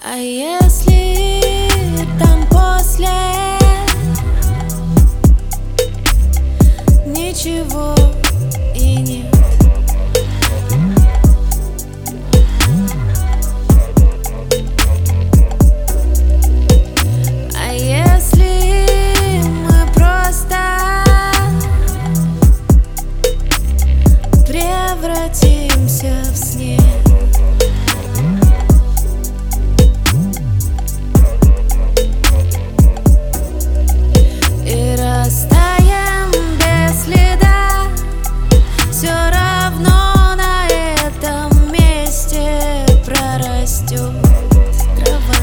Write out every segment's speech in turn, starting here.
А если там после ничего и нет? А если мы просто превратимся в снег? Все равно на этом месте прорастет трава.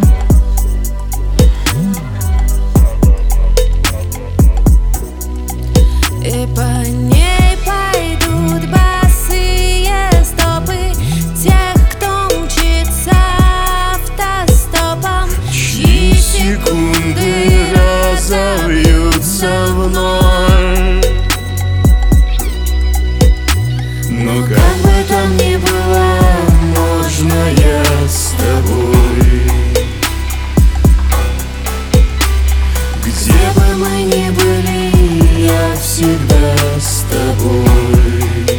И по ней пойдут босые стопы тех, кто мчится автостопом, чьи секунды разовьются вновь. Но как бы там ни было, можно я с тобой. Где бы мы ни были, я всегда с тобой.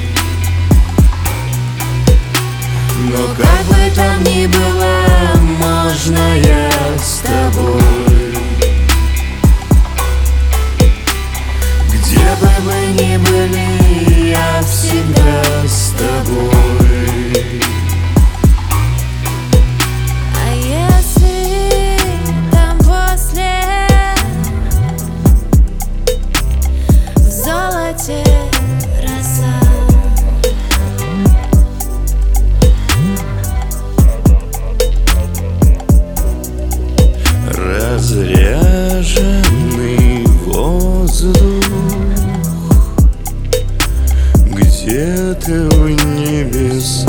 Но как бы там ни было, можно я с тобой. Где бы мы ни были, я всегда с тобой. А если там после в золоте роса? Разряженный воздух где-то в небесах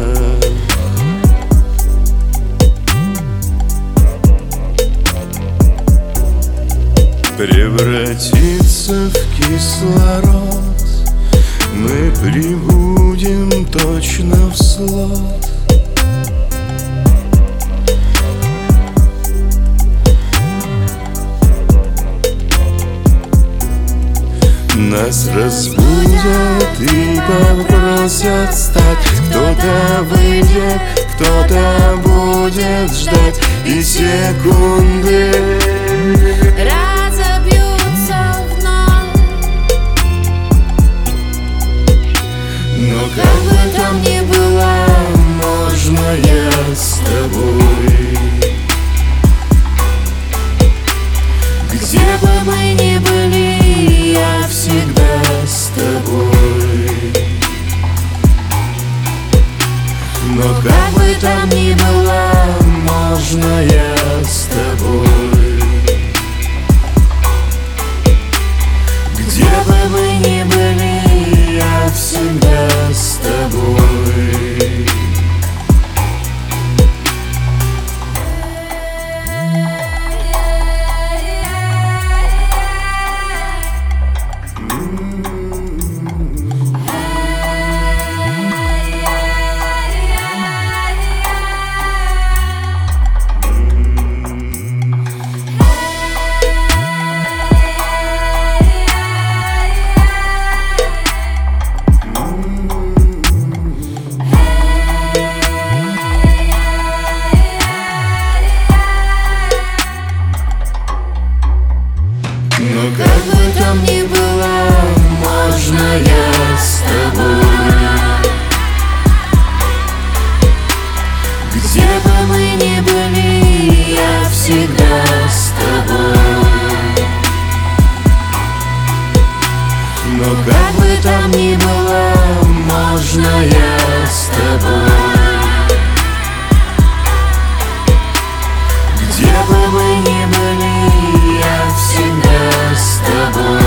превратится в кислород. Мы прибудем точно в слот. Нас разбудят и попросят встать. Кто-то выйдет, кто-то будет ждать, и секунды Разобьются вновь. Но как бы там ни было, можно я с тобой. Где бы мы ни были, я всегда с тобой. Но как бы там ни было, можно я с тобой. Где бы мы ни были, я всегда с тобой. Но как бы там ни было, можно я с тобой. Где бы мы ни были, я всегда с тобой. Но как бы там ни было, можно я с тобой. Где бы мы ни были, я всегда с тобой.